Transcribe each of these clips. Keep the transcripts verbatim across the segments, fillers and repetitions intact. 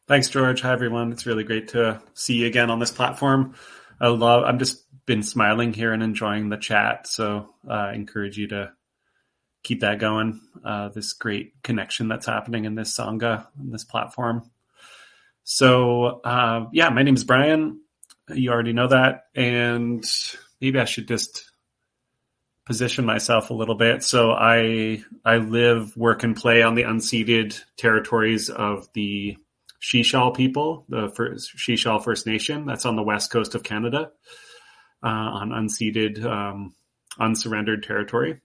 Thanks, George. Hi, everyone. It's really great to see you again on this platform. I love, I'm just been smiling here and enjoying the chat. So uh, I encourage you to keep that going. Uh, this great connection that's happening in this Sangha, in this platform. So uh, yeah, my name is Brian. You already know that. And maybe I should just position myself a little bit. So I, I live, work, and play on the unceded territories of the Sechelt people, the first, Sechelt First Nation. That's on the west coast of Canada, uh, on unceded, um, unsurrendered territory.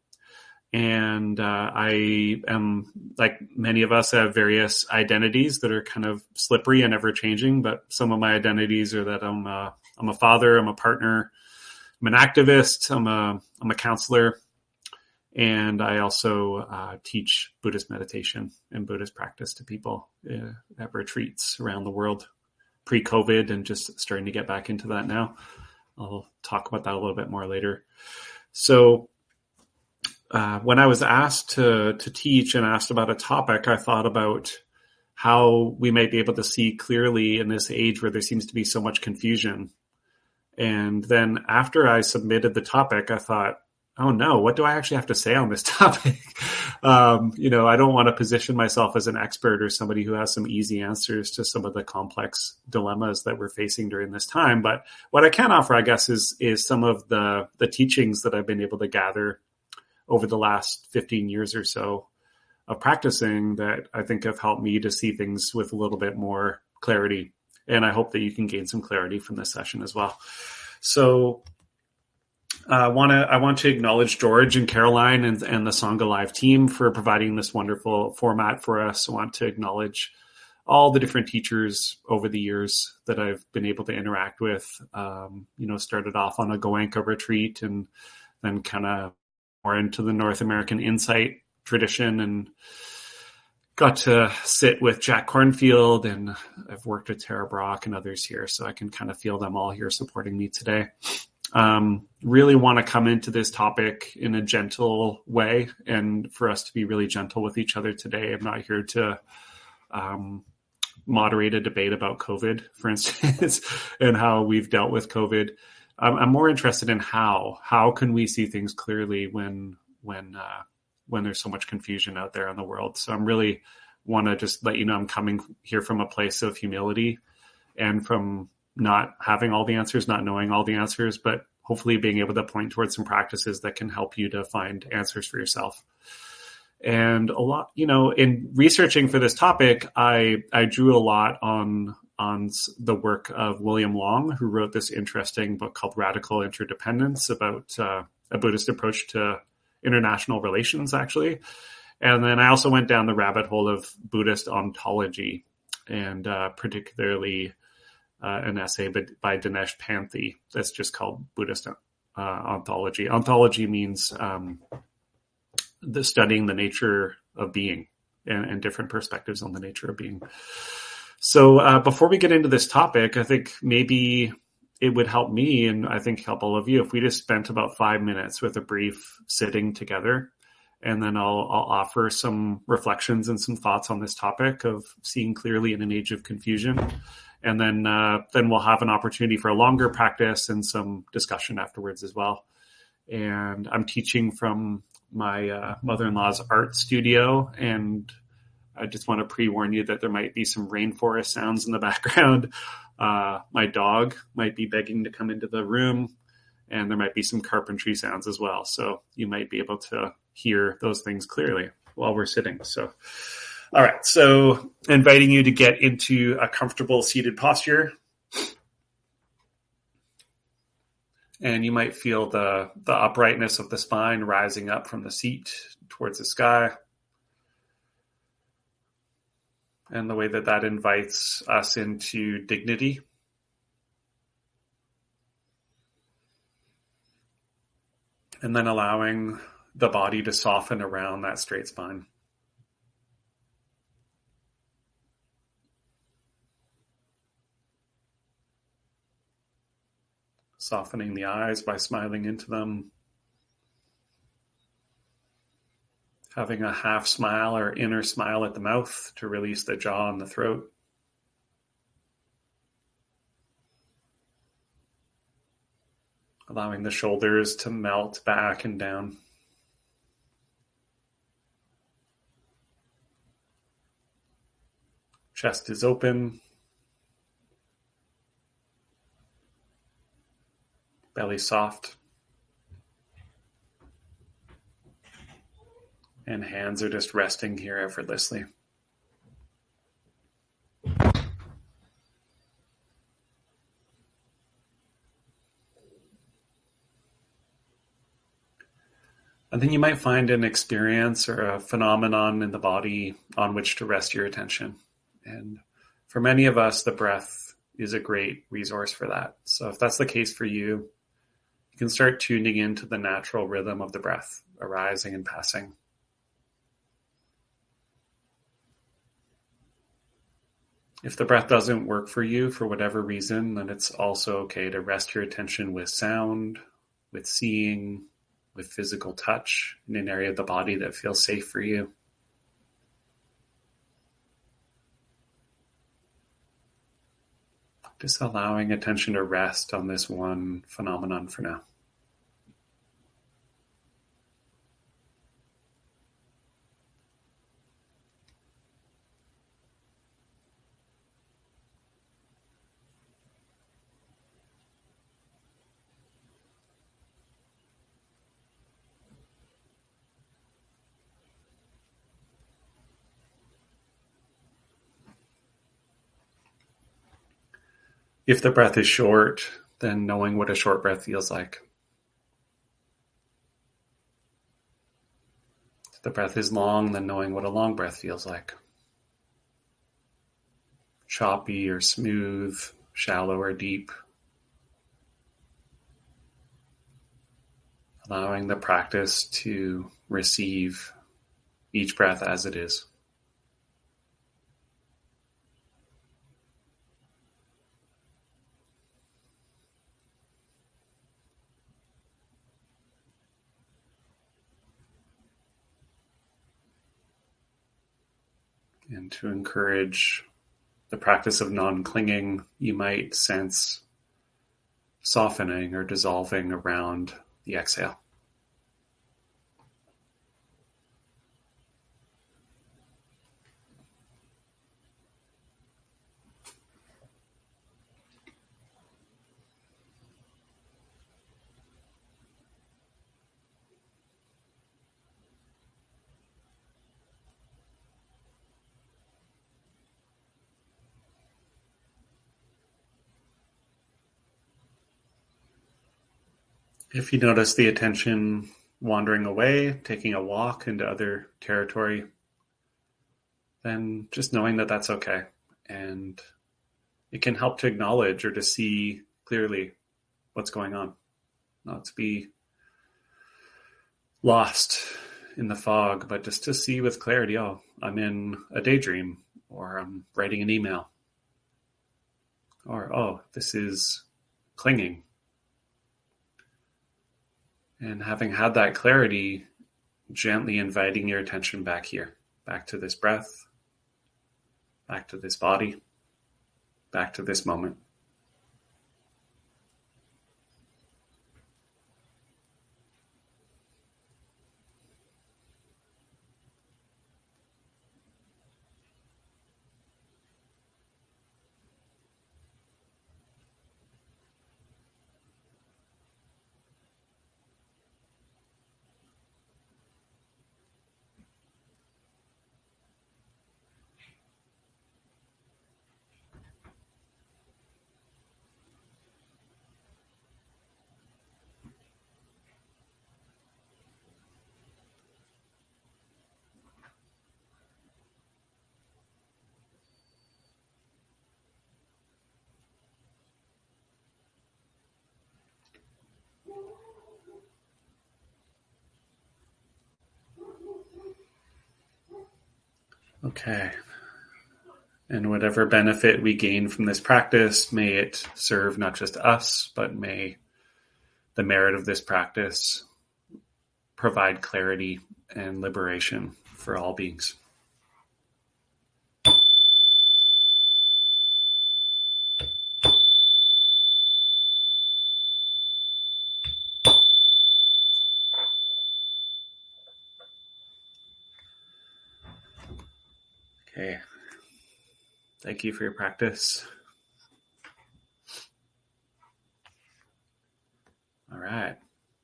And uh, I am, like many of us, have various identities that are kind of slippery and ever changing. But some of my identities are that I'm a, I'm a father, I'm a partner, I'm an activist, I'm a I'm a counselor, and I also uh, teach Buddhist meditation and Buddhist practice to people uh, at retreats around the world, pre-COVID, and just starting to get back into that now. I'll talk about that a little bit more later. So uh, when I was asked to to teach and asked about a topic, I thought about how we might be able to see clearly in this age where there seems to be so much confusion. And then after I submitted the topic, I thought, oh no, what do I actually have to say on this topic? um, you know, I don't want to position myself as an expert or somebody who has some easy answers to some of the complex dilemmas that we're facing during this time. But what I can offer, I guess, is, is some of the, the teachings that I've been able to gather over the last fifteen years or so of practicing that I think have helped me to see things with a little bit more clarity. And I hope that you can gain some clarity from this session as well. So I uh, want to I want to acknowledge George and Caroline and, and the Sangha Live team for providing this wonderful format for us. I want to acknowledge all the different teachers over the years that I've been able to interact with. Um, you know, started off on a Goenka retreat and then kind of more into the North American Insight tradition, and got to sit with Jack Cornfield, and I've worked with Tara Brock and others here, so I can kind of feel them all here supporting me today. Um, really want to come into this topic in a gentle way, and for us to be really gentle with each other today. I'm not here to um, moderate a debate about COVID, for instance, and how we've dealt with COVID. I'm, I'm more interested in how. How can we see things clearly when when uh, when there's so much confusion out there in the world. So I'm really want to just let you know I'm coming here from a place of humility and from not having all the answers, not knowing all the answers, but hopefully being able to point towards some practices that can help you to find answers for yourself. And a lot, you know, in researching for this topic, I, I drew a lot on, on the work of William Long, who wrote this interesting book called Radical Interdependence about uh, a Buddhist approach to international relations, actually. And then I also went down the rabbit hole of Buddhist ontology, and uh, particularly uh, an essay by, by Dinesh Panthy that's just called Buddhist uh, ontology. Ontology means um, the studying the nature of being and, and different perspectives on the nature of being. So uh, before we get into this topic, I think maybe it would help me, and I think help all of you, if we just spent about five minutes with a brief sitting together, and then I'll, I'll offer some reflections and some thoughts on this topic of seeing clearly in an age of confusion. And then, uh, then we'll have an opportunity for a longer practice and some discussion afterwards as well. And I'm teaching from my uh, mother-in-law's art studio, and I just want to pre-warn you that there might be some rainforest sounds in the background. Uh, my dog might be begging to come into the room, and there might be some carpentry sounds as well. So you might be able to hear those things clearly while we're sitting. So, all right. So inviting you to get into a comfortable seated posture. And you might feel the, the uprightness of the spine rising up from the seat towards the sky. And the way that that invites us into dignity. And then allowing the body to soften around that straight spine. Softening the eyes by smiling into them. Having a half smile or inner smile at the mouth to release the jaw and the throat. allowing the shoulders to melt back and down. Chest is open. Belly soft. And hands are just resting here effortlessly. And then you might find an experience or a phenomenon in the body on which to rest your attention. And for many of us, the breath is a great resource for that. So if that's the case for you, you can start tuning into the natural rhythm of the breath, arising and passing. If the breath doesn't work for you for whatever reason, then it's also okay to rest your attention with sound, with seeing, with physical touch in an area of the body that feels safe for you. Just allowing attention to rest on this one phenomenon for now. If the breath is short, then knowing what a short breath feels like. If the breath is long, then knowing what a long breath feels like. Choppy or smooth, shallow or deep. Allowing the practice to receive each breath as it is. And to encourage the practice of non-clinging, you might sense softening or dissolving around the exhale. If you notice the attention wandering away, taking a walk into other territory, then just knowing that that's okay. And it can help to acknowledge or to see clearly what's going on, not to be lost in the fog, but just to see with clarity, oh, I'm in a daydream, or I'm writing an email, or, oh, this is clinging. And having had that clarity, gently inviting your attention back here, back to this breath, back to this body, back to this moment. Okay. And whatever benefit we gain from this practice, may it serve not just us, but may the merit of this practice provide clarity and liberation for all beings. Thank you for your practice. All right.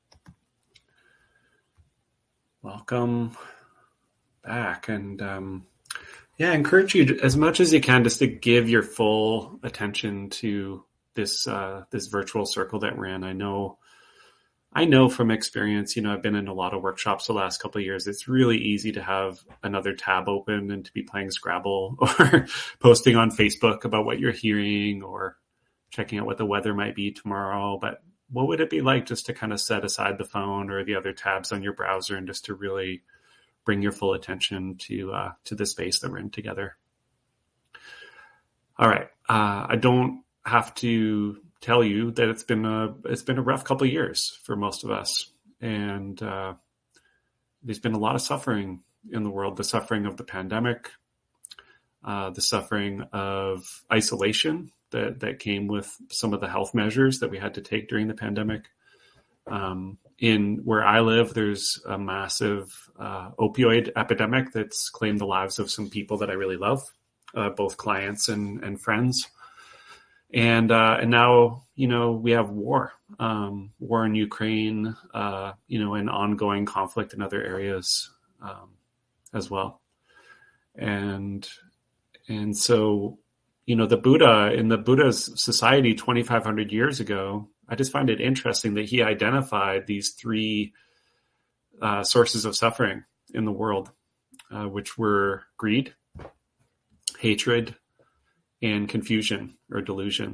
Welcome back. And um, yeah, I encourage you to, as much as you can, just to give your full attention to this uh, this virtual circle that we're in. I know, I know from experience, you know, I've been in a lot of workshops the last couple of years. It's really easy to have another tab open and to be playing Scrabble or posting on Facebook about what you're hearing or checking out what the weather might be tomorrow. But what would it be like just to kind of set aside the phone or the other tabs on your browser and just to really bring your full attention to uh, to the space that we're in together? All right. Uh, I don't have to tell you that it's been a it's been a rough couple of years for most of us, and uh, there's been a lot of suffering in the world. The suffering of the pandemic, uh, the suffering of isolation that that came with some of the health measures that we had to take during the pandemic. Um, in where I live, there's a massive uh, opioid epidemic that's claimed the lives of some people that I really love, uh, both clients and and friends. And, uh, and now, you know, we have war, um, war in Ukraine, uh, you know, and ongoing conflict in other areas, um, as well. And, and so, you know, the Buddha, in the Buddha's society twenty-five hundred years ago, I just find it interesting that he identified these three, uh, sources of suffering in the world, uh, which were greed, hatred, and confusion or delusion.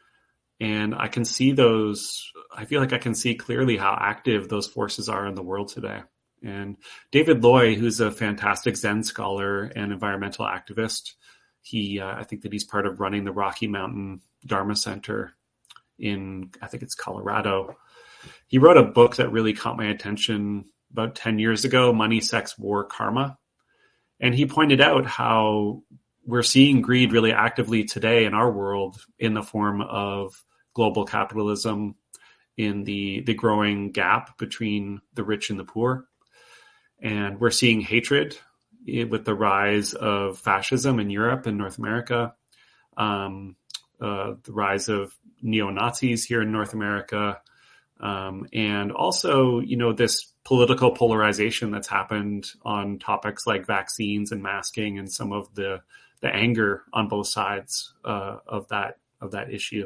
And I can see those, I feel like I can see clearly how active those forces are in the world today. And David Loy, who's a fantastic Zen scholar and environmental activist, he, uh, I think that he's part of running the Rocky Mountain Dharma Center in, I think it's Colorado. He wrote a book that really caught my attention about ten years ago, Money, Sex, War, Karma. And he pointed out how we're seeing greed really actively today in our world in the form of global capitalism, in the, the growing gap between the rich and the poor. And we're seeing hatred with the rise of fascism in Europe and North America, um, uh, the rise of neo-Nazis here in North America, um, and also, you know, this political polarization that's happened on topics like vaccines and masking and some of the the anger on both sides uh, of that of that issue.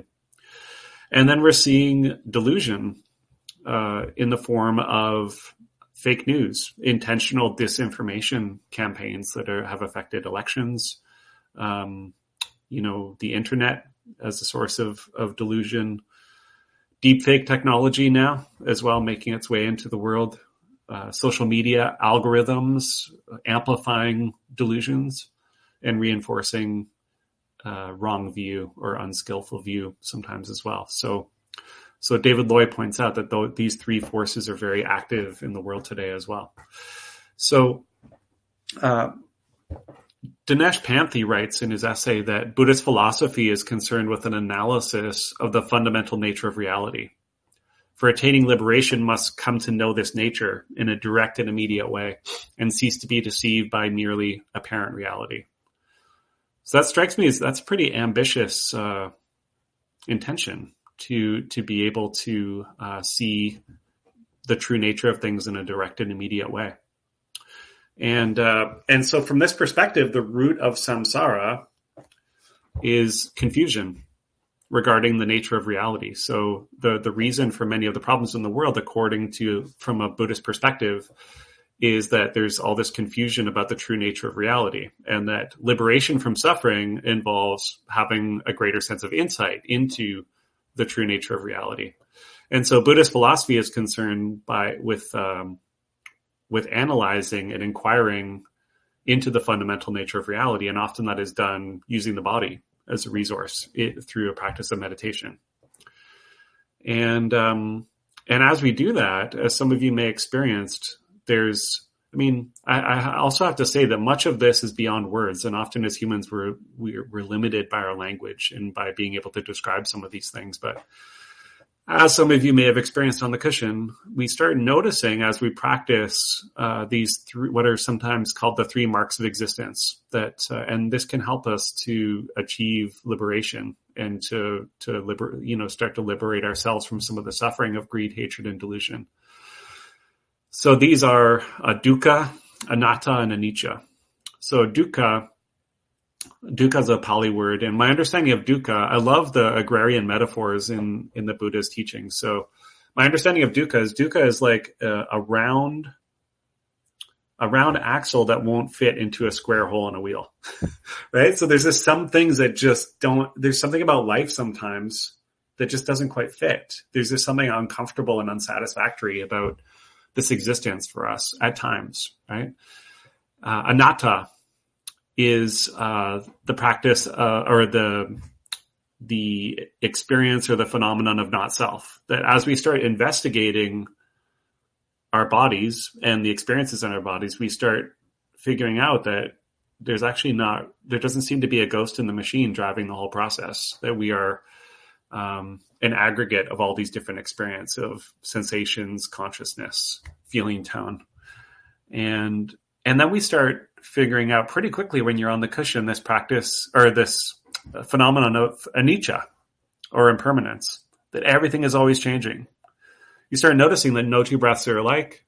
And then we're seeing delusion uh, in the form of fake news, intentional disinformation campaigns that are, have affected elections, um, you know, the internet as a source of, of delusion, deepfake technology now as well, making its way into the world, uh, social media algorithms amplifying delusions and reinforcing uh, wrong view or unskillful view sometimes as well. So, so David Loy points out that th- these three forces are very active in the world today as well. So, uh, Dinesh Panthy writes in his essay that Buddhist philosophy is concerned with an analysis of the fundamental nature of reality. For attaining liberation must come to know this nature in a direct and immediate way and cease to be deceived by merely apparent reality. So that strikes me as that's a pretty ambitious uh, intention to to be able to uh, see the true nature of things in a direct and immediate way. And uh, and so from this perspective, the root of samsara is confusion regarding the nature of reality. So the the reason for many of the problems in the world, according to from a Buddhist perspective, is that there's all this confusion about the true nature of reality, and that liberation from suffering involves having a greater sense of insight into the true nature of reality. And so Buddhist philosophy is concerned by with um, with analyzing and inquiring into the fundamental nature of reality, and often that is done using the body as a resource it, through a practice of meditation. And um, and as we do that, as some of you may have experienced, there's, I mean, I, I also have to say that much of this is beyond words. And often as humans, we're, we're, we're limited by our language and by being able to describe some of these things. But as some of you may have experienced on the cushion, we start noticing as we practice uh, these three, what are sometimes called the three marks of existence. That uh, and this can help us to achieve liberation and to to liber, you know, start to liberate ourselves from some of the suffering of greed, hatred, and delusion. So these are uh, dukkha, anatta, and anicca. So dukkha. Dukkha is a Pali word, and my understanding of dukkha, I love the agrarian metaphors in, in the Buddha's teaching. So my understanding of dukkha is dukkha is like a, a round, a round axle that won't fit into a square hole in a wheel, right? So there's just some things that just don't, there's something about life sometimes that just doesn't quite fit. There's just something uncomfortable and unsatisfactory about this existence for us at times, right? Uh, anatta is uh, the practice uh, or the the experience or the phenomenon of not self. That as we start investigating our bodies and the experiences in our bodies, we start figuring out that there's actually not, there doesn't seem to be a ghost in the machine driving the whole process, that we are um, an aggregate of all these different experiences of sensations, consciousness, feeling, tone. And And then we start figuring out pretty quickly when you're on the cushion, this practice or this phenomenon of anicca or impermanence, that everything is always changing. You start noticing that no two breaths are alike.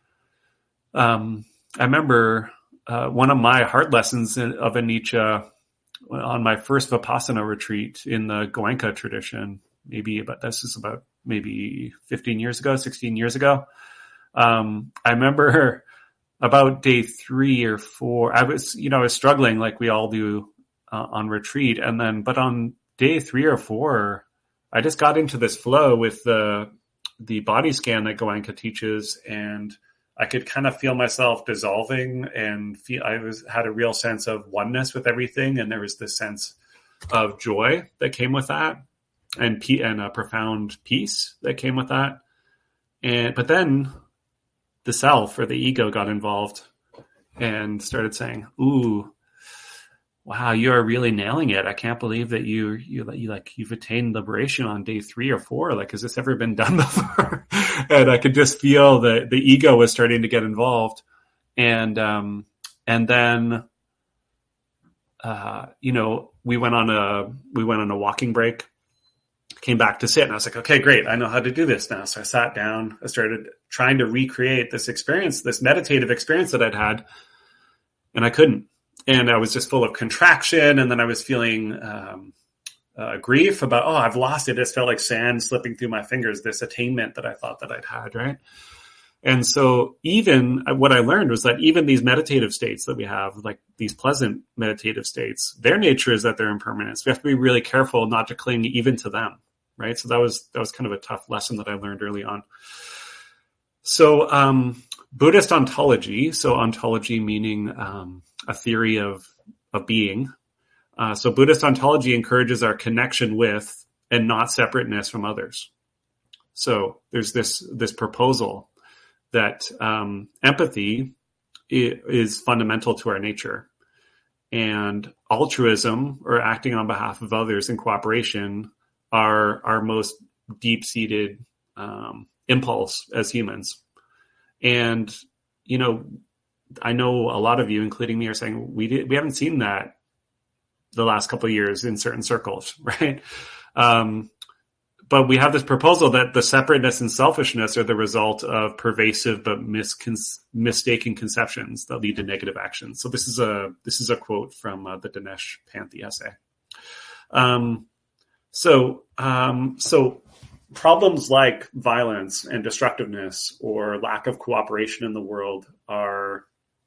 Um, I remember uh, one of my hard lessons in, of anicca on my first Vipassana retreat in the Goenka tradition, maybe about, this is about maybe fifteen years ago, sixteen years ago. Um, I remember about day three or four, I was, you know, I was struggling like we all do uh, on retreat. And then, but on day three or four, I just got into this flow with the, the body scan that Goenka teaches. And I could kind of feel myself dissolving and feel, I was, had a real sense of oneness with everything. And there was this sense of joy that came with that and, and a profound peace that came with that. And, but then the self or the ego got involved and started saying, ooh, wow, you are really nailing it. I can't believe that you, you, you like, you've attained liberation on day three or four. Like, has this ever been done before? And I could just feel that the ego was starting to get involved. And, um, and then, uh, you know, we went on a, we went on a walking break, came back to sit, and I was like, okay, great. I know how to do this now. So I sat down, I started trying to recreate this experience, this meditative experience that I'd had, and I couldn't. And I was just full of contraction. And then I was feeling um, uh, grief about, oh, I've lost it. It just felt like sand slipping through my fingers, this attainment that I thought that I'd had, right? And so even what I learned was that even these meditative states that we have, like these pleasant meditative states, their nature is that they're impermanent. So we have to be really careful not to cling even to them, right? So that was, that was kind of a tough lesson that I learned early on. So um, Buddhist ontology, so ontology meaning um, a theory of, of being. Uh, so Buddhist ontology encourages our connection with and not separateness from others. So there's this, this proposal that um, empathy is fundamental to our nature, and altruism, or acting on behalf of others in cooperation, are our most deep-seated um, impulse as humans. And, you know, I know a lot of you, including me, are saying we did, we haven't seen that the last couple of years in certain circles, right? Um, But we have this proposal that the separateness and selfishness are the result of pervasive but miscon- mistaken conceptions that lead to negative actions. So this is a this is a quote from uh, the Dinesh Panthi essay. Um, so um, so problems like violence and destructiveness or lack of cooperation in the world are,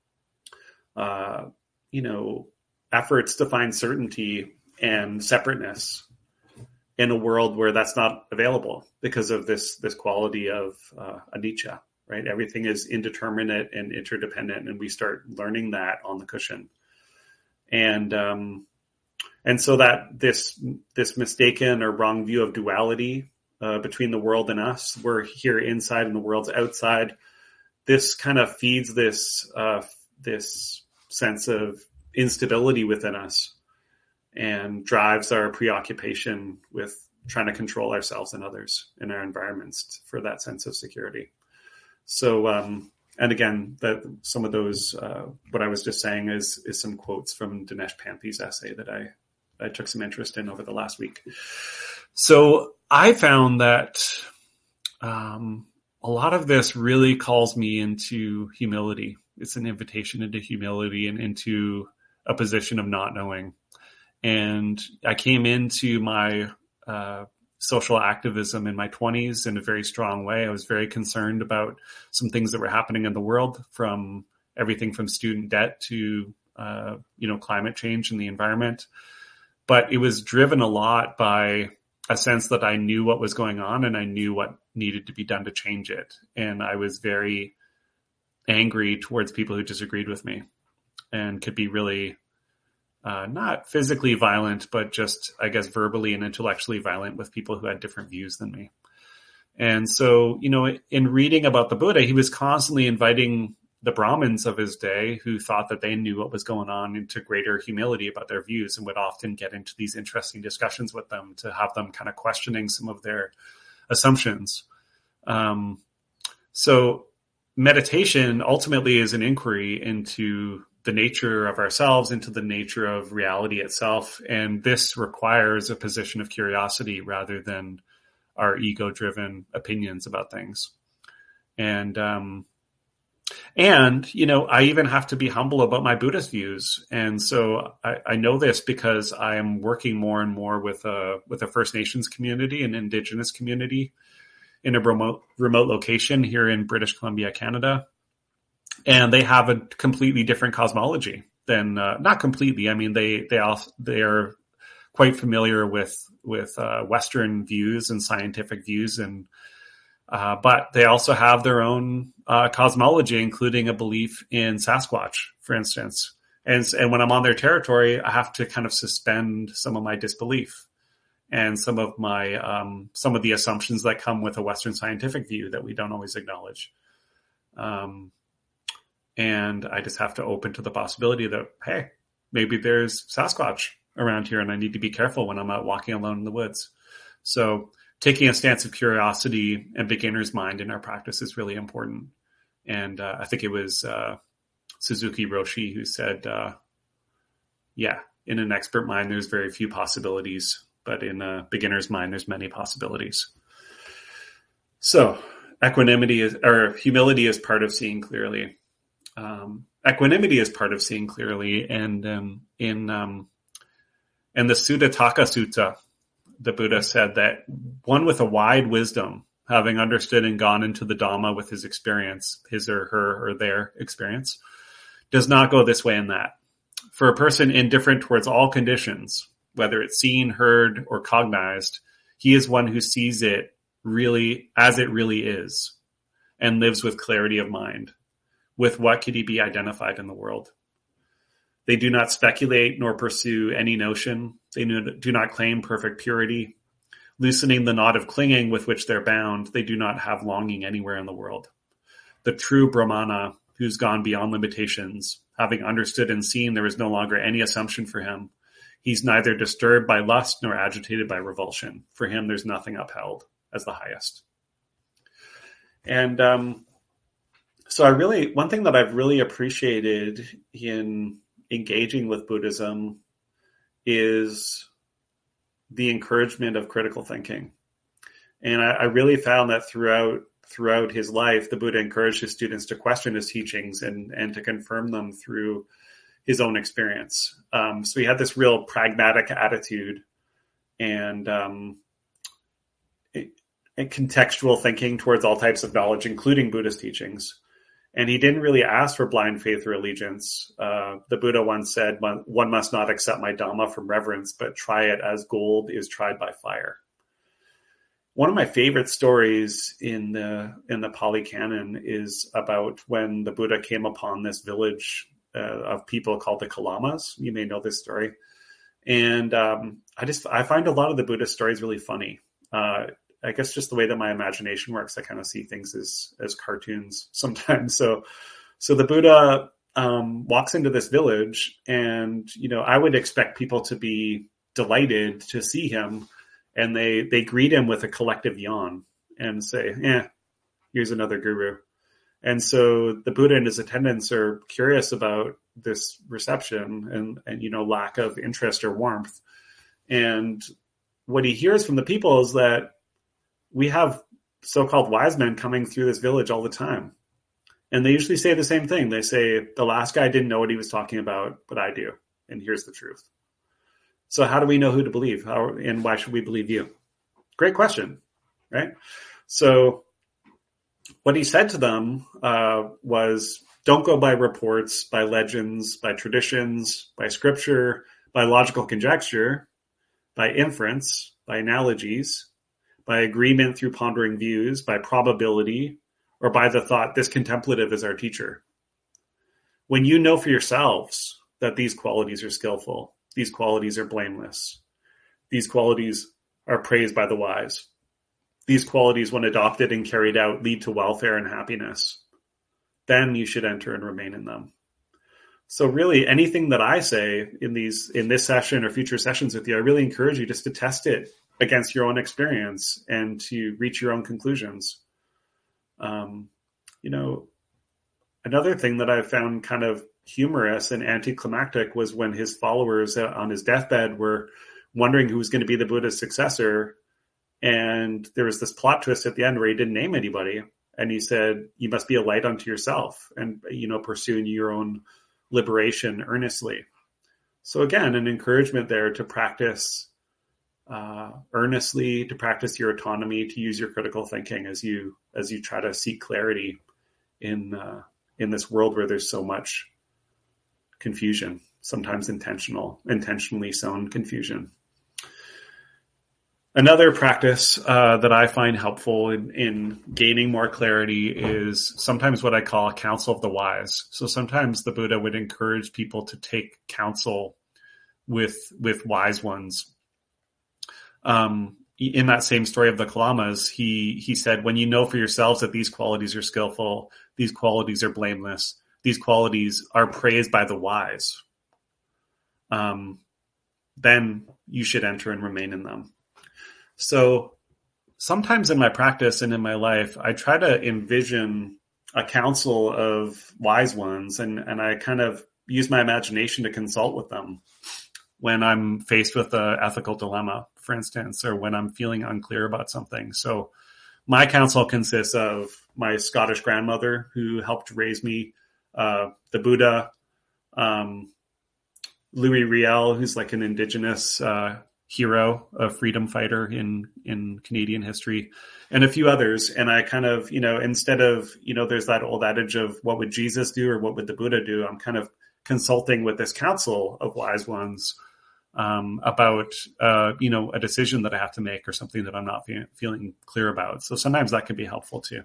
uh, you know, efforts to find certainty and separateness in a world where that's not available because of this, this quality of uh, anicca, right? Everything is indeterminate and interdependent, and we start learning that on the cushion. And, um, and so that this, this mistaken or wrong view of duality uh, between the world and us, we're here inside and the world's outside. This kind of feeds this, uh, this sense of instability within us, and drives our preoccupation with trying to control ourselves and others in our environments for that sense of security. So, um, and again, that some of those, uh, what I was just saying is is some quotes from Dinesh Panthy's essay that I, I took some interest in over the last week. So I found that um, a lot of this really calls me into humility. It's an invitation into humility and into a position of not knowing. And I came into my uh, social activism in my twenties in a very strong way. I was very concerned about some things that were happening in the world, from everything from student debt to, uh, you know, climate change and the environment. But it was driven a lot by a sense that I knew what was going on and I knew what needed to be done to change it. And I was very angry towards people who disagreed with me and could be really Uh, not physically violent, but just, I guess, verbally and intellectually violent with people who had different views than me. And so, you know, in reading about the Buddha, he was constantly inviting the Brahmins of his day who thought that they knew what was going on into greater humility about their views, and would often get into these interesting discussions with them to have them kind of questioning some of their assumptions. Um, so meditation ultimately is an inquiry into the nature of ourselves, into the nature of reality itself. And this requires a position of curiosity rather than our ego-driven opinions about things. And, um, and, you know, I even have to be humble about my Buddhist views. And so I, I know this because I am working more and more with a, with a First Nations community, an Indigenous community in a remote, remote location here in British Columbia, Canada. And they have a completely different cosmology than, uh, not completely. I mean, they, they all, they are quite familiar with, with, uh, Western views and scientific views. And, uh, but they also have their own, uh, cosmology, including a belief in Sasquatch, for instance. And, and when I'm on their territory, I have to kind of suspend some of my disbelief and some of my, um, some of the assumptions that come with a Western scientific view that we don't always acknowledge. Um, And I just have to open to the possibility that, hey, maybe there's Sasquatch around here and I need to be careful when I'm out walking alone in the woods. So taking a stance of curiosity and beginner's mind in our practice is really important. And uh, I think it was uh, Suzuki Roshi who said, uh, yeah, in an expert mind, there's very few possibilities, but in a beginner's mind, there's many possibilities. So equanimity is, or humility is part of seeing clearly. Um, equanimity is part of seeing clearly. And um, in um, in the Sudataka Sutta, the Buddha said that one with a wide wisdom, having understood and gone into the Dhamma with his experience, his or her or their experience, does not go this way and that. For a person indifferent towards all conditions, whether it's seen, heard, or cognized, he is one who sees it really as it really is and lives with clarity of mind. With what could he be identified in the world? They do not speculate nor pursue any notion. They do not claim perfect purity. Loosening the knot of clinging with which they're bound, they do not have longing anywhere in the world. The true Brahmana, who's gone beyond limitations, having understood and seen there is no longer any assumption for him, he's neither disturbed by lust nor agitated by revulsion. For him, there's nothing upheld as the highest. And um, so I really, one thing that I've really appreciated in engaging with Buddhism is the encouragement of critical thinking. And I, I really found that throughout throughout his life, the Buddha encouraged his students to question his teachings and, and to confirm them through his own experience. Um, so he had this real pragmatic attitude and, um, it, and contextual thinking towards all types of knowledge, including Buddhist teachings. And he didn't really ask for blind faith or allegiance. Uh, the Buddha once said, one must not accept my Dhamma from reverence, but try it as gold is tried by fire. One of my favorite stories in the in the Pali Canon is about when the Buddha came upon this village uh, of people called the Kalamas. You may know this story. And um, I just I find a lot of the Buddhist stories really funny. Uh, I guess just the way that my imagination works, I kind of see things as as cartoons sometimes. So, so the Buddha um, walks into this village, and you know, I would expect people to be delighted to see him and they they greet him with a collective yawn and say, "Eh, here's another guru." And so the Buddha and his attendants are curious about this reception and, and you know, lack of interest or warmth. And what he hears from the people is that we have so-called wise men coming through this village all the time. And they usually say the same thing. They say, the last guy didn't know what he was talking about, but I do. And here's the truth. So how do we know who to believe? How, and why should we believe you? Great question, right? So what he said to them uh, was, don't go by reports, by legends, by traditions, by scripture, by logical conjecture, by inference, by analogies, by agreement through pondering views, by probability, or by the thought, this contemplative is our teacher. When you know for yourselves that these qualities are skillful, these qualities are blameless, these qualities are praised by the wise, these qualities, when adopted and carried out, lead to welfare and happiness, then you should enter and remain in them. So really, anything that I say in these in this session or future sessions with you, I really encourage you just to test it against your own experience and to reach your own conclusions. Um, you know, another thing that I found kind of humorous and anticlimactic was when his followers on his deathbed were wondering who was going to be the Buddha's successor. And there was this plot twist at the end where he didn't name anybody. And he said, you must be a light unto yourself and, you know, pursuing your own liberation earnestly. So again, an encouragement there to practice uh, earnestly, to practice your autonomy, to use your critical thinking as you as you try to seek clarity in uh, in this world where there's so much confusion, sometimes intentional, intentionally sown confusion. Another practice uh, that I find helpful in, in gaining more clarity is sometimes what I call a counsel of the wise. So sometimes the Buddha would encourage people to take counsel with with wise ones. Um, in that same story of the Kalamas, he he said, when you know for yourselves that these qualities are skillful, these qualities are blameless, these qualities are praised by the wise, um, then you should enter and remain in them. So sometimes in my practice and in my life, I try to envision a council of wise ones, and, and I kind of use my imagination to consult with them when I'm faced with an ethical dilemma, for instance, or when I'm feeling unclear about something. So my counsel consists of my Scottish grandmother who helped raise me, uh, the Buddha, um, Louis Riel, who's like an indigenous uh hero, a freedom fighter in, in Canadian history, and a few others. And I kind of, you know, instead of, you know, there's that old adage of what would Jesus do or what would the Buddha do? I'm kind of consulting with this council of wise ones um, about, uh, you know, a decision that I have to make or something that I'm not fe- feeling clear about. So sometimes that can be helpful too.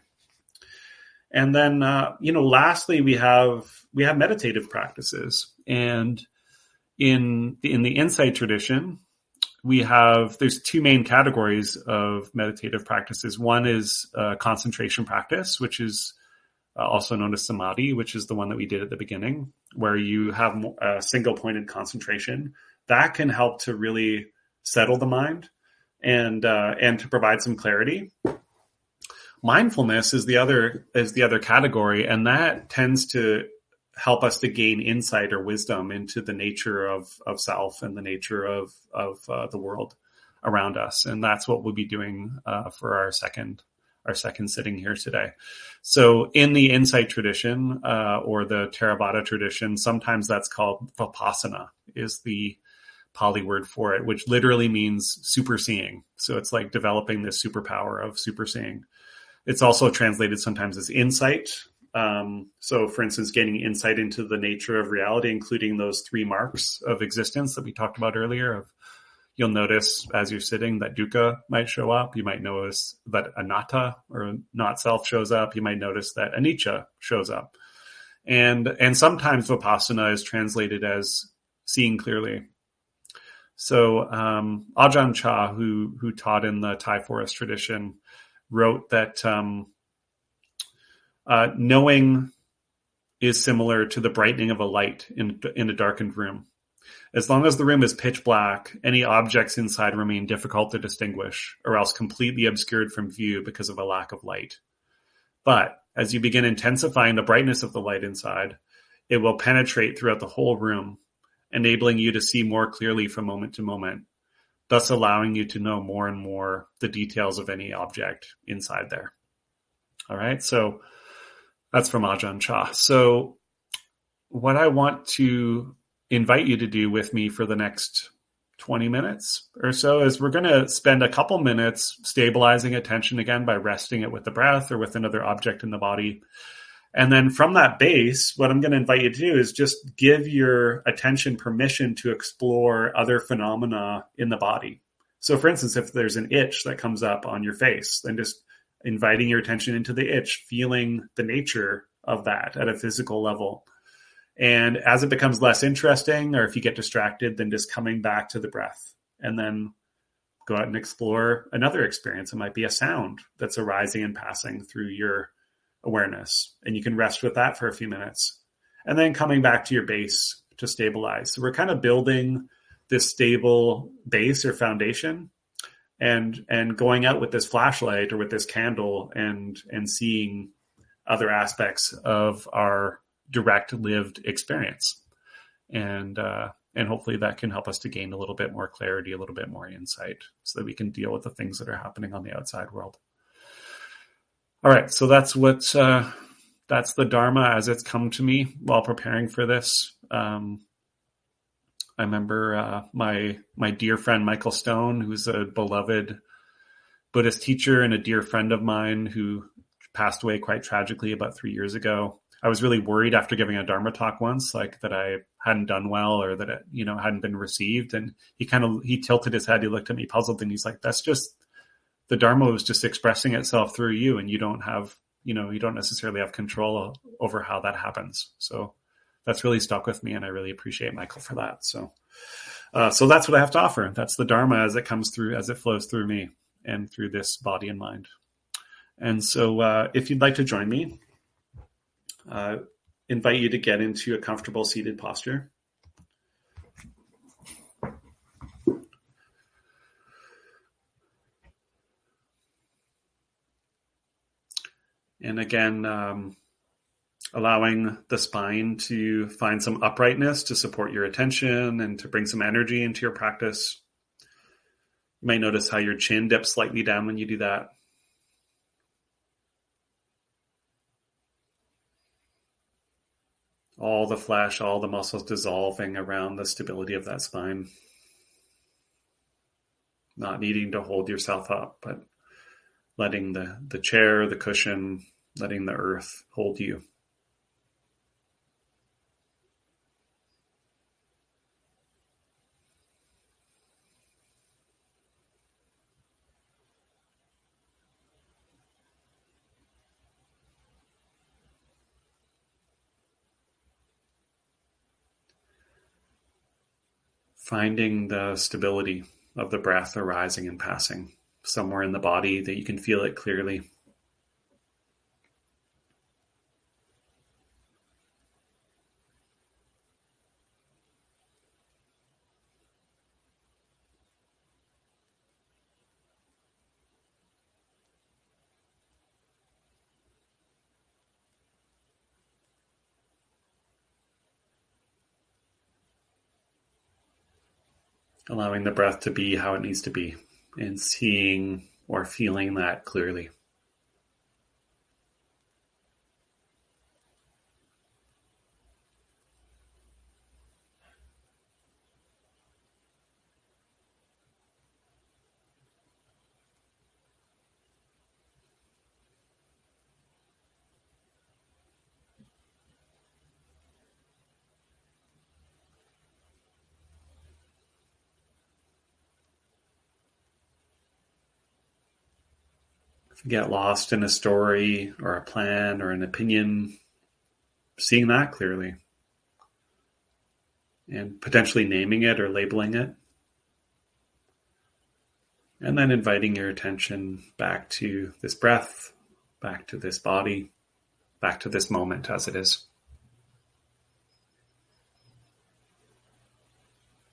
And then, uh, you know, lastly, we have, we have meditative practices. And in, in the insight tradition, we have, there's two main categories of meditative practices. One is uh, concentration practice, which is uh, also known as samadhi, which is the one that we did at the beginning, where you have a single pointed concentration. That can help to really settle the mind and, uh, and to provide some clarity. Mindfulness is the other, is the other category, and that tends to help us to gain insight or wisdom into the nature of, of self and the nature of, of uh, the world around us. And that's what we'll be doing uh, for our second, our second sitting here today. So in the insight tradition uh, or the Theravada tradition, sometimes that's called vipassana, is the Pali word for it, which literally means super seeing. So it's like developing this superpower of super seeing. It's also translated sometimes as insight. Um, so for instance, gaining insight into the nature of reality, including those three marks of existence that we talked about earlier. Of, you'll notice as you're sitting that dukkha might show up. You might notice that anatta or not self shows up. You might notice that anicca shows up. And, and sometimes vipassana is translated as seeing clearly. So, um, Ajahn Chah, who, who taught in the Thai forest tradition, wrote that, um, Uh, knowing is similar to the brightening of a light in, in a darkened room. As long as the room is pitch black, any objects inside remain difficult to distinguish, or else completely obscured from view because of a lack of light. But as you begin intensifying the brightness of the light inside, it will penetrate throughout the whole room, enabling you to see more clearly from moment to moment, thus allowing you to know more and more the details of any object inside there. All right, so that's from Ajahn Chah. So what I want to invite you to do with me for the next twenty minutes or so is we're going to spend a couple minutes stabilizing attention again by resting it with the breath or with another object in the body. And then from that base, what I'm going to invite you to do is just give your attention permission to explore other phenomena in the body. So for instance, if there's an itch that comes up on your face, then just inviting your attention into the itch, feeling the nature of that at a physical level. And as it becomes less interesting, or if you get distracted, then just coming back to the breath and then go out and explore another experience. It might be a sound that's arising and passing through your awareness. And you can rest with that for a few minutes and then coming back to your base to stabilize. So we're kind of building this stable base or foundation and, and going out with this flashlight or with this candle and, and seeing other aspects of our direct lived experience. And, uh, and hopefully that can help us to gain a little bit more clarity, a little bit more insight so that we can deal with the things that are happening on the outside world. All right. So that's what, uh, that's the Dharma as it's come to me while preparing for this. Um, I remember, uh, my, my dear friend, Michael Stone, who's a beloved Buddhist teacher and a dear friend of mine who passed away quite tragically about three years ago. I was really worried after giving a Dharma talk once, like that I hadn't done well or that it, you know, hadn't been received. And he kind of, he tilted his head. He looked at me puzzled and he's like, that's just, the Dharma was just expressing itself through you and you don't have, you know, you don't necessarily have control over how that happens. So that's really stuck with me and I really appreciate Michael for that. So, uh, so that's what I have to offer. That's the Dharma as it comes through, as it flows through me and through this body and mind. And so, uh, if you'd like to join me, Uh, invite you to get into a comfortable seated posture. And again, um, allowing the spine to find some uprightness to support your attention and to bring some energy into your practice. You might notice how your chin dips slightly down when you do that. All the flesh, all the muscles dissolving around the stability of that spine. Not needing to hold yourself up, but letting the, the chair, the cushion, letting the earth hold you. Finding the stability of the breath arising and passing somewhere in the body that you can feel it clearly. Allowing the breath to be how it needs to be and seeing or feeling that clearly. If you get lost in a story or a plan or an opinion, seeing that clearly and potentially naming it or labeling it. And then inviting your attention back to this breath, back to this body, back to this moment as it is.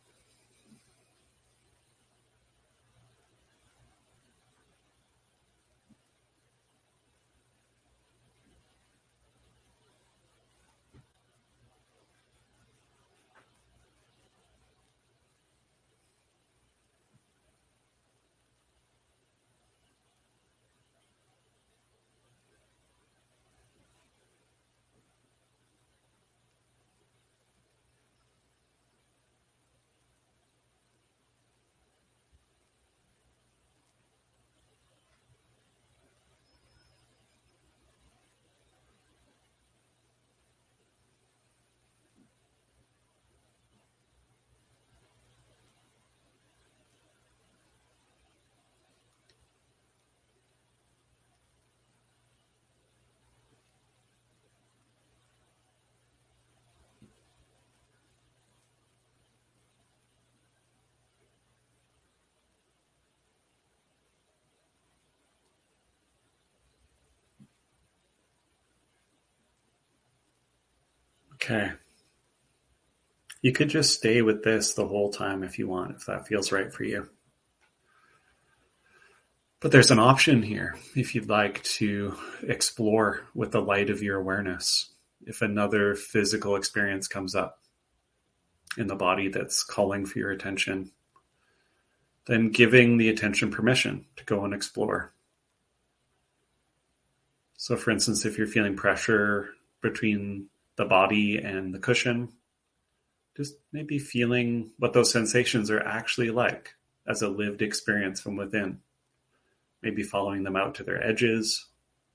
Okay. You could just stay with this the whole time if you want, if that feels right for you. But there's an option here if you'd like to explore with the light of your awareness. If another physical experience comes up in the body that's calling for your attention, then giving the attention permission to go and explore. So, for instance, if you're feeling pressure between the body and the cushion, just maybe feeling what those sensations are actually like as a lived experience from within. Maybe following them out to their edges.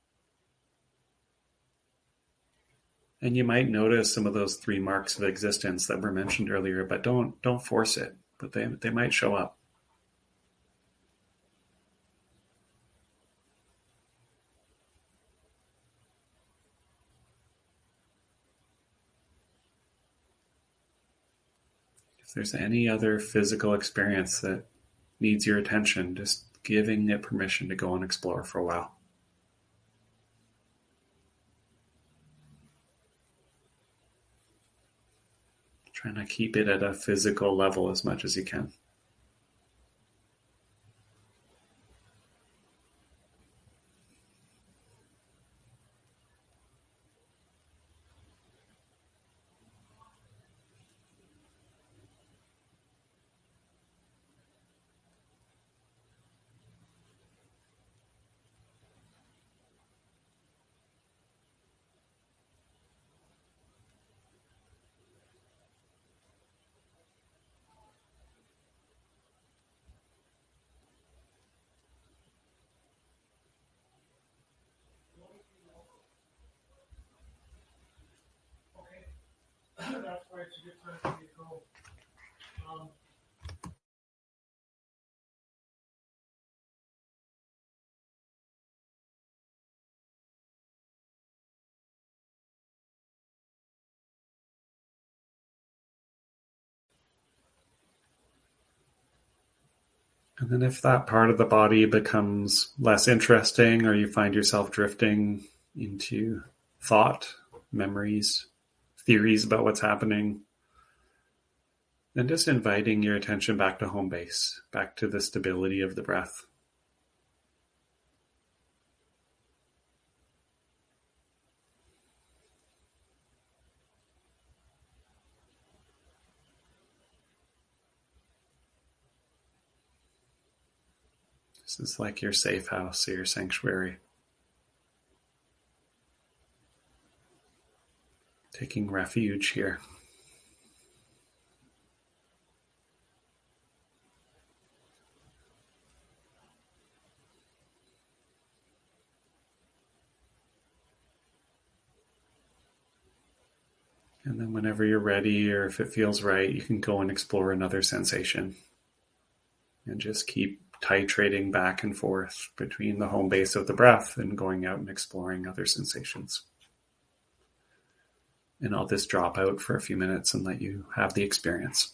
And you might notice some of those three marks of existence that were mentioned earlier, but don't don't force it. But they they might show up. If there's any other physical experience that needs your attention, just giving it permission to go and explore for a while. Trying to keep it at a physical level as much as you can. That's why it's a good time for me to go. Um, And then if that part of the body becomes less interesting or you find yourself drifting into thought, memories, theories about what's happening, then just inviting your attention back to home base, back to the stability of the breath. This is like your safe house or your sanctuary. Taking refuge here. And then whenever you're ready or if it feels right, you can go and explore another sensation. And just keep titrating back and forth between the home base of the breath and going out and exploring other sensations. And I'll just drop out for a few minutes and let you have the experience.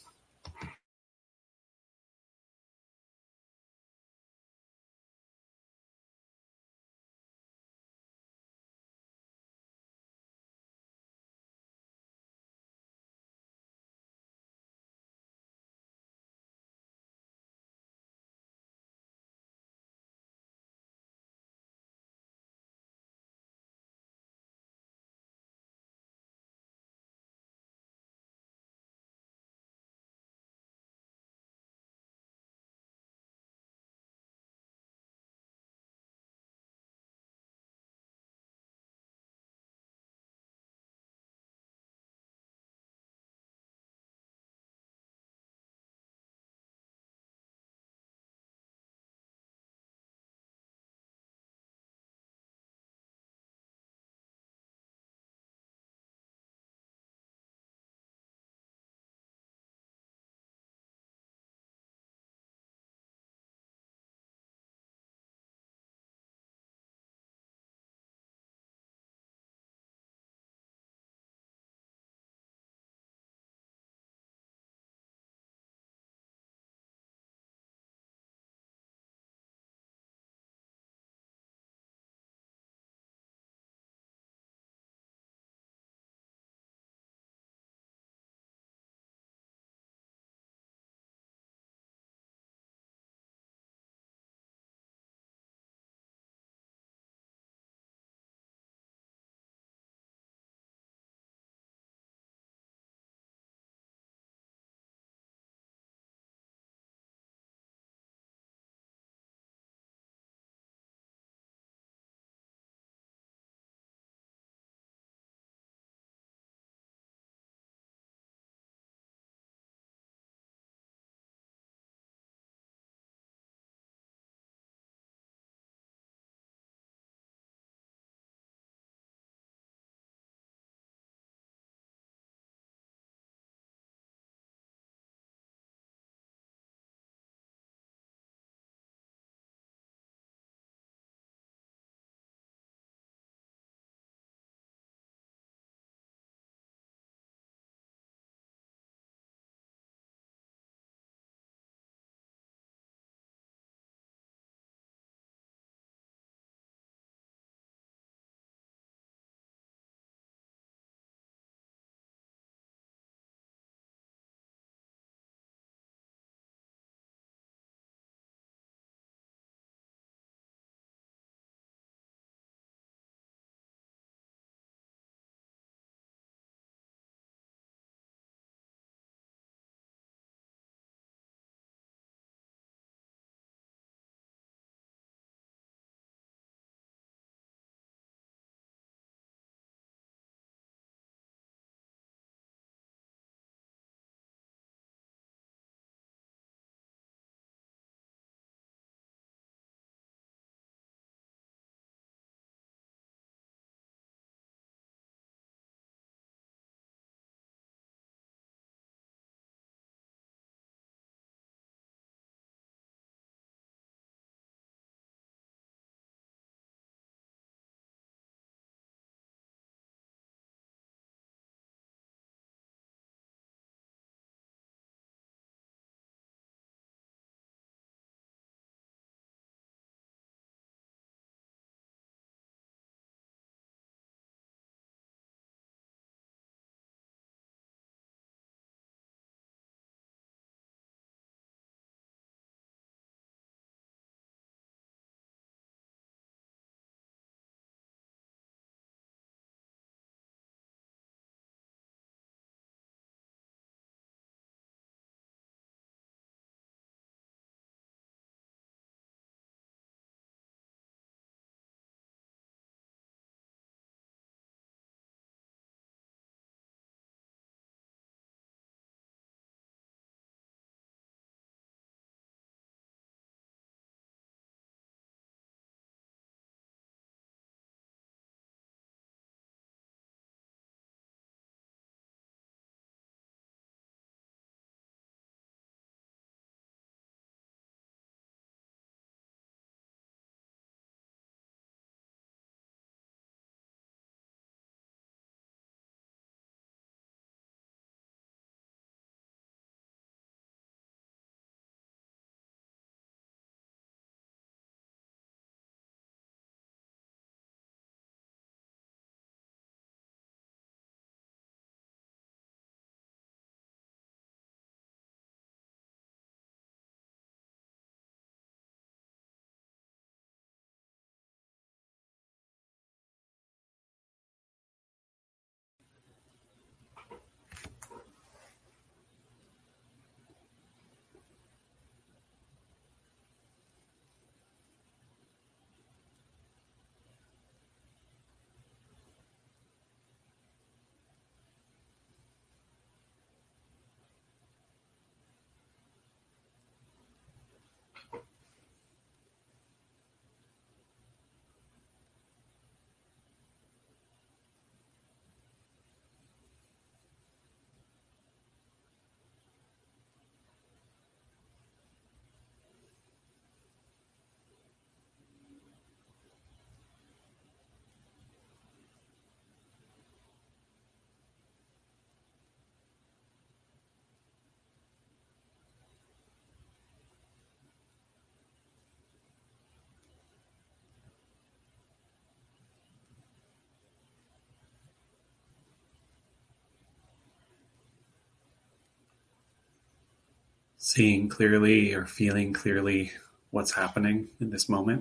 seeing clearly or feeling clearly what's happening in this moment.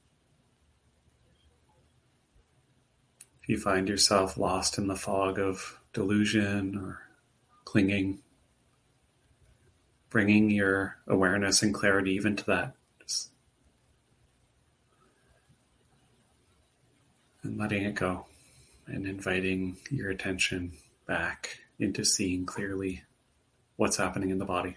If you find yourself lost in the fog of delusion or clinging, bringing your awareness and clarity even to that. Just, and letting it go and inviting your attention back into seeing clearly what's happening in the body.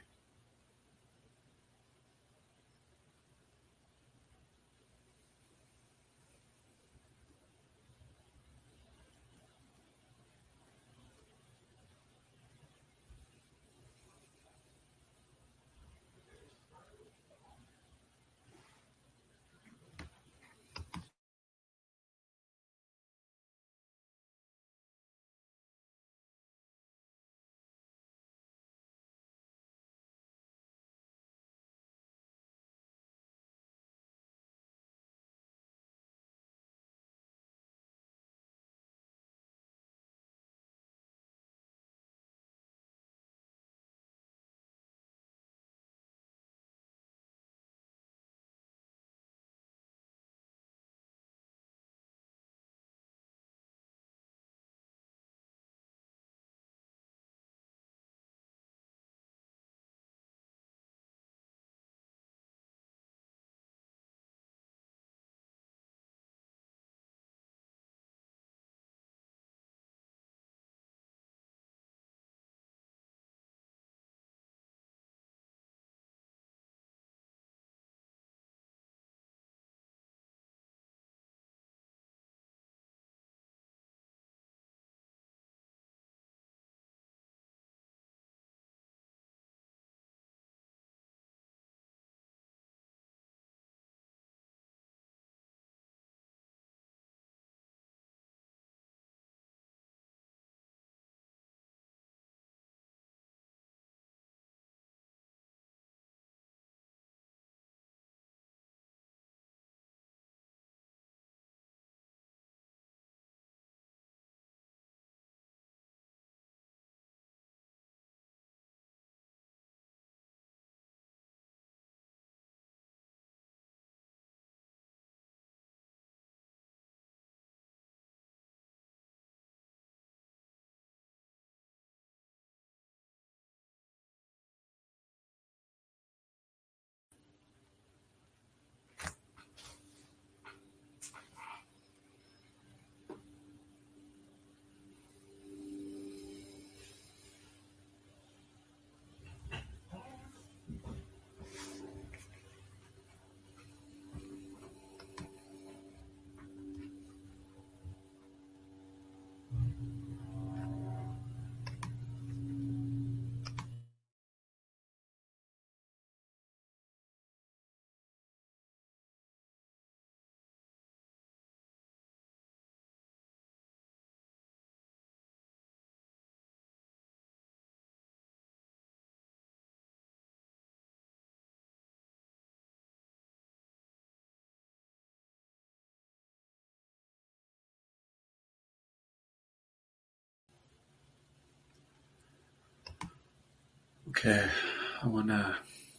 Okay, I want to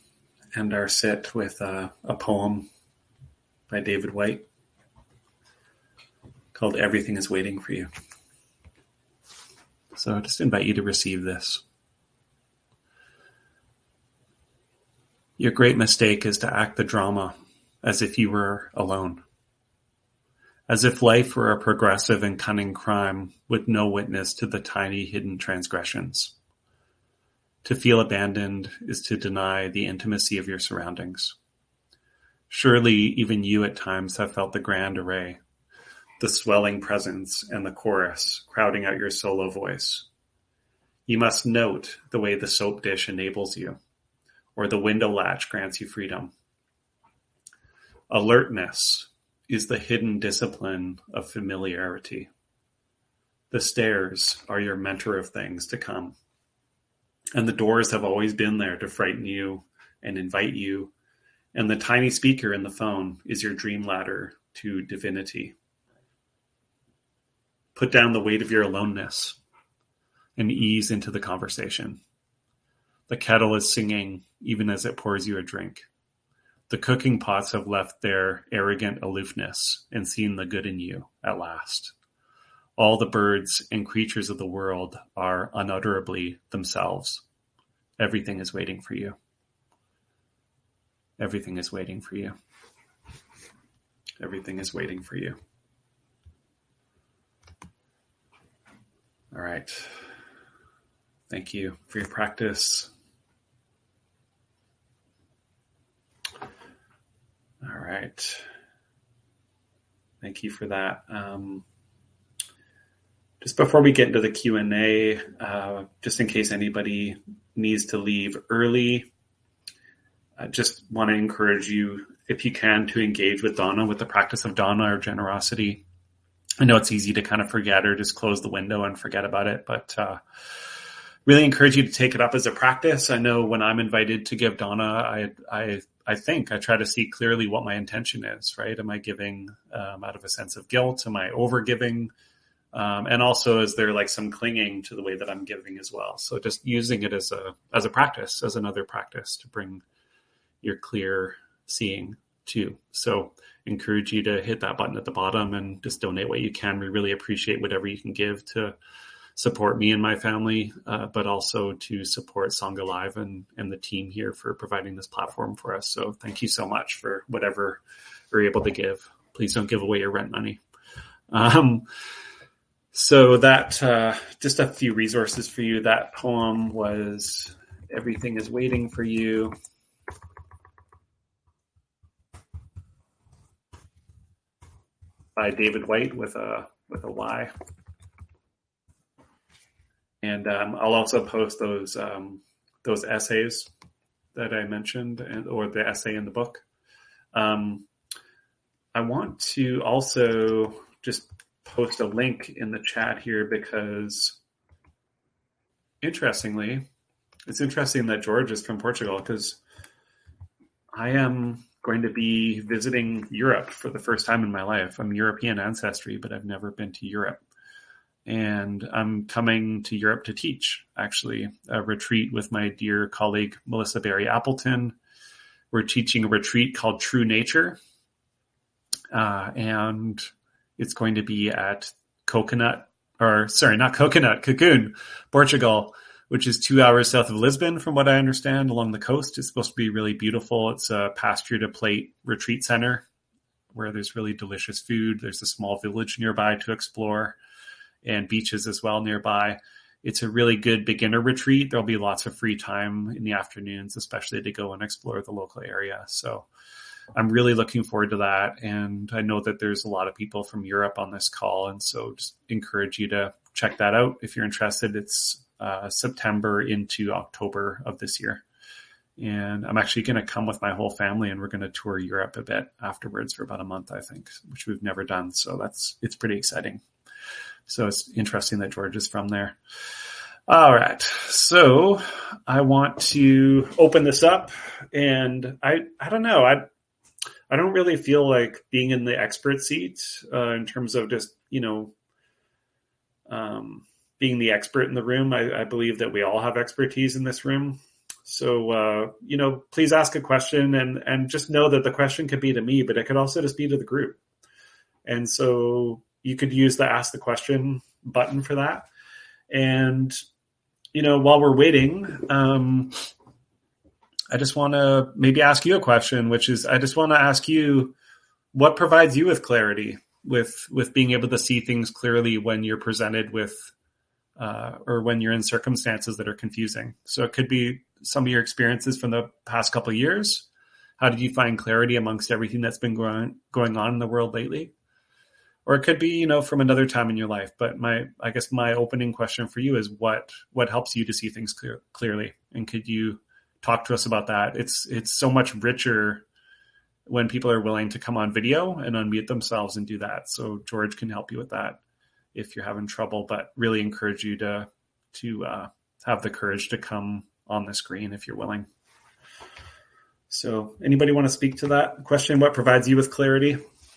end our sit with a, a poem by David Whyte called Everything is Waiting for You. So I just invite you to receive this. Your great mistake is to act the drama as if you were alone. As if life were a progressive and cunning crime with no witness to the tiny hidden transgressions. To feel abandoned is to deny the intimacy of your surroundings. Surely even you at times have felt the grand array, the swelling presence and the chorus crowding out your solo voice. You must note the way the soap dish enables you, or the window latch grants you freedom. Alertness is the hidden discipline of familiarity. The stairs are your mentor of things to come. And the doors have always been there to frighten you and invite you. And the tiny speaker in the phone is your dream ladder to divinity. Put down the weight of your aloneness and ease into the conversation. The kettle is singing even as it pours you a drink. The cooking pots have left their arrogant aloofness and seen the good in you at last. All the birds and creatures of the world are unutterably themselves. Everything is waiting for you. Everything is waiting for you. Everything is waiting for you. All right. Thank you for your practice. All right. Thank you for that. Um, just before we get into the Q and A, uh, just in case anybody needs to leave early, I just want to encourage you, if you can, to engage with Dana with the practice of Dana or generosity. I know it's easy to kind of forget or just close the window and forget about it, but uh, really encourage you to take it up as a practice. I know when I'm invited to give Dana, I I I think I try to see clearly what my intention is, right? Am I giving um, out of a sense of guilt? Am I over giving? Um, and also, is there like some clinging to the way that I'm giving as well? So just using it as a as a practice, as another practice to bring your clear seeing too. So encourage you to hit that button at the bottom and just donate what you can. We really appreciate whatever you can give to support me and my family, uh, but also to support Sangha Live and, and the team here for providing this platform for us. So thank you so much for whatever we're able to give. Please don't give away your rent money. Um, so that, uh, just a few resources for you. That poem was Everything is Waiting for You. By David White with a, with a Y. And um, I'll also post those um, those essays that I mentioned, and, or the essay in the book. Um, I want to also just post a link in the chat here because, interestingly, it's interesting that George is from Portugal because I am going to be visiting Europe for the first time in my life. I'm European ancestry, but I've never been to Europe. And I'm coming to Europe to teach, actually, a retreat with my dear colleague, Melissa Barry Appleton. We're teaching a retreat called True Nature. Uh, and it's going to be at Coconut, or sorry, not Coconut, Cocoon, Portugal, which is two hours south of Lisbon, from what I understand, along the coast. It's supposed to be really beautiful. It's a pasture to plate retreat center where there's really delicious food. There's a small village nearby to explore, and beaches as well nearby. It's a really good beginner retreat. There'll be lots of free time in the afternoons, especially to go and explore the local area. So I'm really looking forward to that. And I know that there's a lot of people from Europe on this call. And so just encourage you to check that out if you're interested. It's uh, September into October of this year. And I'm actually going to come with my whole family, and we're going to tour Europe a bit afterwards for about a month, I think, which we've never done. So that's, it's pretty exciting. So it's interesting that George is from there. All right. So I want to open this up, and I, I don't know. I, I don't really feel like being in the expert seat, uh, in terms of just, you know, um, being the expert in the room. I, I believe that we all have expertise in this room. So, uh, you know, please ask a question, and, and just know that the question could be to me, but it could also just be to the group. And so you could use the ask the question button for that. And, you know, while we're waiting, um, I just want to maybe ask you a question, which is, I just want to ask you, what provides you with clarity, with, with being able to see things clearly when you're presented with, uh, or when you're in circumstances that are confusing. So it could be some of your experiences from the past couple of years. How did you find clarity amongst everything that's been going, going on in the world lately? Or it could be, you know, from another time in your life. But my, I guess my opening question for you is what, what helps you to see things clear, clearly? And could you talk to us about that? It's, it's so much richer when people are willing to come on video and unmute themselves and do that. So George can help you with that if you're having trouble, but really encourage you to, to, uh, have the courage to come on the screen if you're willing. So anybody want to speak to that question? What provides you with clarity?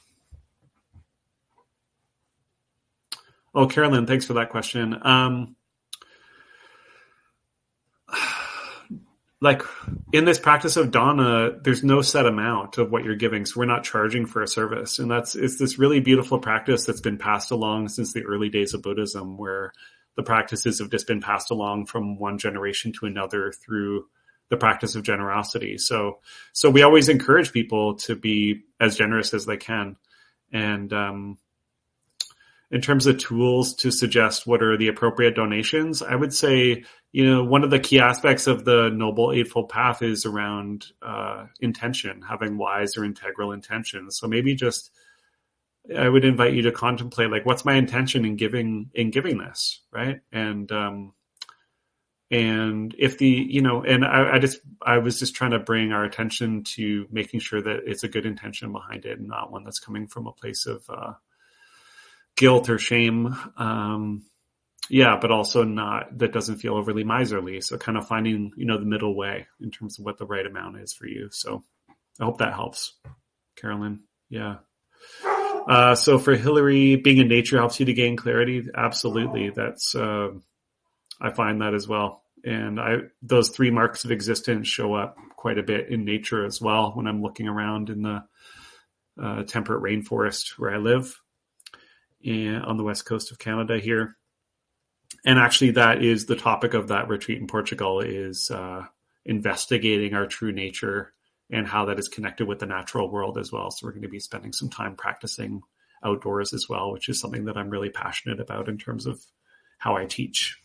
Oh, Carolyn, thanks for that question. Um, like in this practice of dana, there's no set amount of what you're giving. So we're not charging for a service. And that's, it's this really beautiful practice that's been passed along since the early days of Buddhism, where the practices have just been passed along from one generation to another through the practice of generosity. So, so we always encourage people to be as generous as they can. And, um, in terms of tools to suggest what are the appropriate donations, I would say, you know, one of the key aspects of the Noble Eightfold Path is around uh, intention, having wise or integral intentions. So maybe just, I would invite you to contemplate, like, what's my intention in giving, in giving this, right? And, um, and if the, you know, and I, I just, I was just trying to bring our attention to making sure that it's a good intention behind it and not one that's coming from a place of, uh, guilt or shame. Um, yeah, but also not, that doesn't feel overly miserly. So kind of finding, you know, the middle way in terms of what the right amount is for you. So I hope that helps, Carolyn. Yeah. Uh, so for Hillary, being in nature helps you to gain clarity. Absolutely. That's, uh, I find that as well. And I, those three marks of existence show up quite a bit in nature as well when I'm looking around in the uh, temperate rainforest where I live. And on the west coast of Canada here. And actually that is the topic of that retreat in Portugal, is uh, investigating our true nature and how that is connected with the natural world as well. So we're going to be spending some time practicing outdoors as well, which is something that I'm really passionate about in terms of how I teach.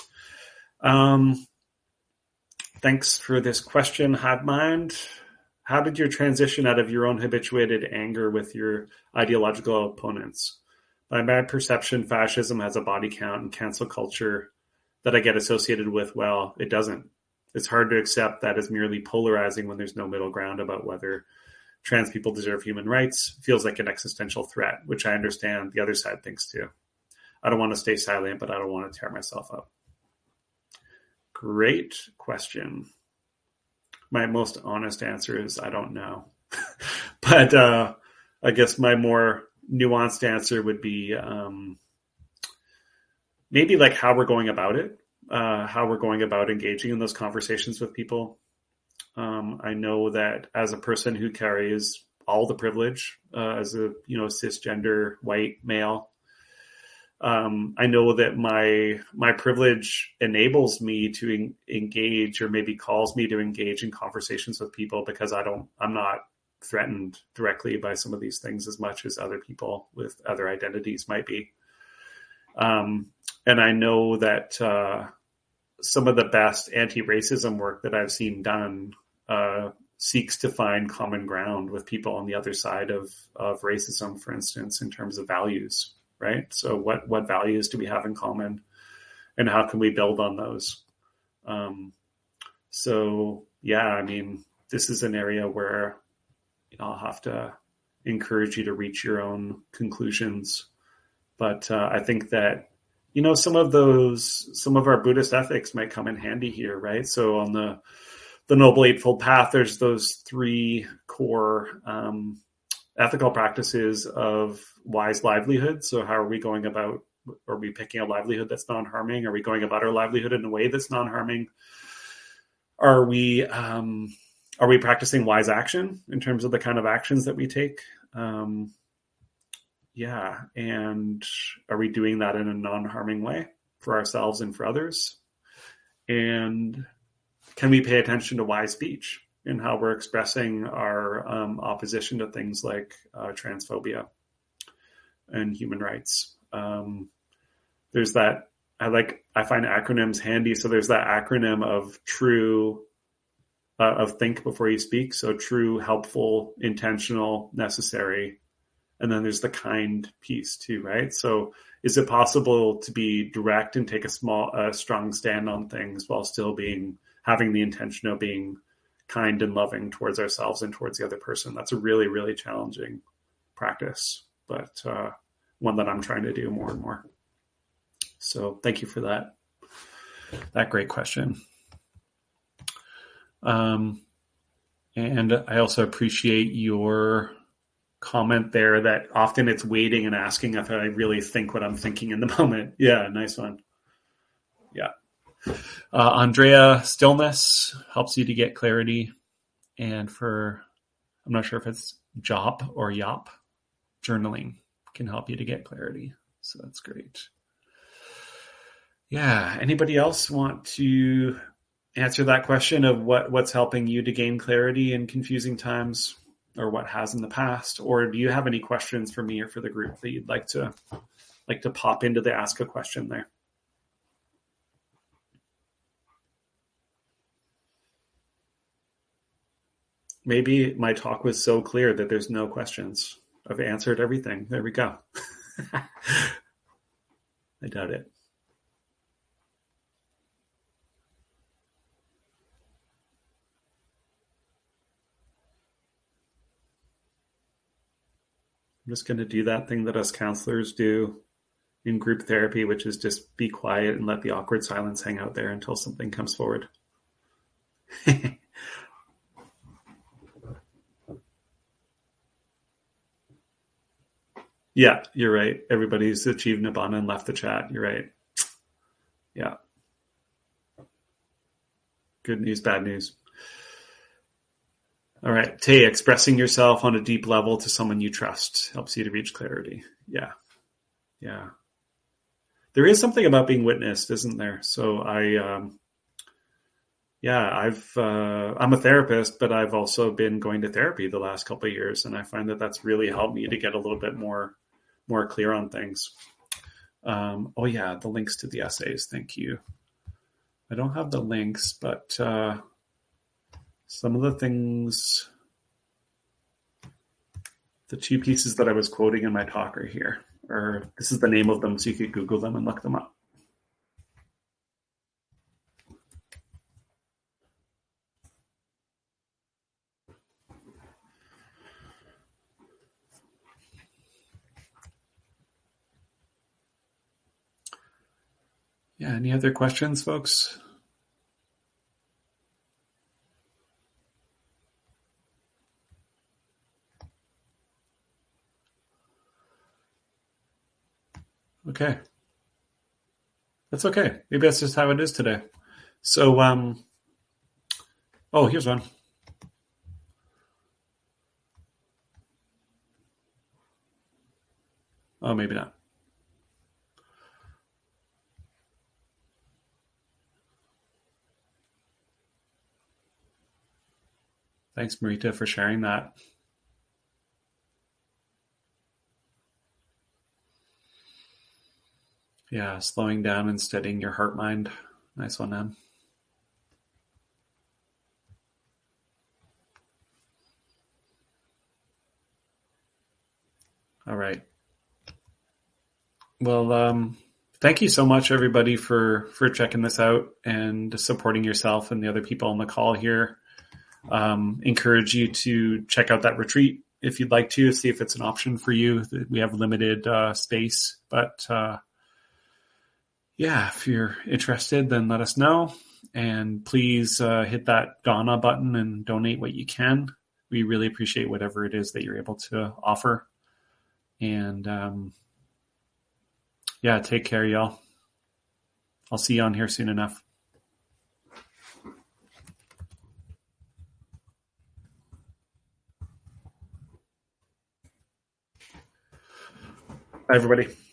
Um, thanks for this question, Hadmind. How did you transition out of your own habituated anger with your ideological opponents? By my perception, fascism has a body count and cancel culture that I get associated with. Well, it doesn't. It's hard to accept that as merely polarizing when there's no middle ground about whether trans people deserve human rights. Feels like an existential threat, which I understand the other side thinks too. I don't want to stay silent, but I don't want to tear myself up. Great question. My most honest answer is I don't know. But uh, I guess my more nuanced answer would be um, maybe like how we're going about it, uh, how we're going about engaging in those conversations with people. Um, I know that as a person who carries all the privilege, uh, as a, you know, cisgender white male, um, I know that my, my privilege enables me to en- engage or maybe calls me to engage in conversations with people because I don't, I'm not threatened directly by some of these things as much as other people with other identities might be. Um, and I know that uh, some of the best anti-racism work that I've seen done uh, seeks to find common ground with people on the other side of, of racism, for instance, in terms of values, right? So what, what values do we have in common and how can we build on those? Um, so, yeah, I mean, this is an area where I'll have to encourage you to reach your own conclusions. But uh, I think that, you know, some of those, some of our Buddhist ethics might come in handy here, right? So on the, the Noble Eightfold Path, there's those three core um, ethical practices of wise livelihood. So how are we going about, are we picking a livelihood that's non-harming? Are we going about our livelihood in a way that's non-harming? Are we... Um, Are we practicing wise action in terms of the kind of actions that we take? Um, yeah. And are we doing that in a non-harming way for ourselves and for others? And can we pay attention to wise speech in how we're expressing our um, opposition to things like uh, transphobia and human rights? Um, there's that, I like, I find acronyms handy. So there's that acronym of true, Uh, of think before you speak. So true, helpful, intentional, necessary. And then there's the kind piece too, right? So is it possible to be direct and take a small, a strong stand on things while still being, having the intention of being kind and loving towards ourselves and towards the other person? That's a really, really challenging practice, but uh, one that I'm trying to do more and more. So thank you for that, that great question. Um, and I also appreciate your comment there that often it's waiting and asking if I really think what I'm thinking in the moment. Yeah. Nice one. Yeah. Uh, Andrea, stillness helps you to get clarity. And for, I'm not sure if it's J O P or Y O P, journaling can help you to get clarity. So that's great. Yeah. Anybody else want to answer that question of what, what's helping you to gain clarity in confusing times, or what has in the past? Or do you have any questions for me or for the group that you'd like to like to pop into the ask a question there? Maybe my talk was so clear that there's no questions. I've answered everything. There we go. I doubt it. I'm just going to do that thing that us counselors do in group therapy, which is just be quiet and let the awkward silence hang out there until something comes forward. Yeah, you're right. Everybody's achieved Nibbana and left the chat. You're right. Yeah. Good news, bad news. All right. Tay, expressing yourself on a deep level to someone you trust helps you to reach clarity. Yeah. Yeah. There is something about being witnessed, isn't there? So I, um, yeah, I've, uh, I'm a therapist, but I've also been going to therapy the last couple of years. And I find that that's really helped me to get a little bit more, more clear on things. Um, oh yeah. The links to the essays. Thank you. I don't have the links, but, uh, some of the things, the two pieces that I was quoting in my talk are here, or this is the name of them, so you could Google them and look them up. Yeah, any other questions, folks? Okay. That's okay. Maybe that's just how it is today. So, um, oh, here's one. Oh, maybe not. Thanks, Marita, for sharing that. Yeah, slowing down and steadying your heart mind. Nice one, Em. All right. Well, um, thank you so much, everybody, for for checking this out and supporting yourself and the other people on the call here. Um, encourage you to check out that retreat if you'd like to, see if it's an option for you. We have limited uh, space, but uh, yeah, if you're interested, then let us know. And please uh, hit that Donna button and donate what you can. We really appreciate whatever it is that you're able to offer. And um, yeah, take care, y'all. I'll see you on here soon enough. Bye, everybody.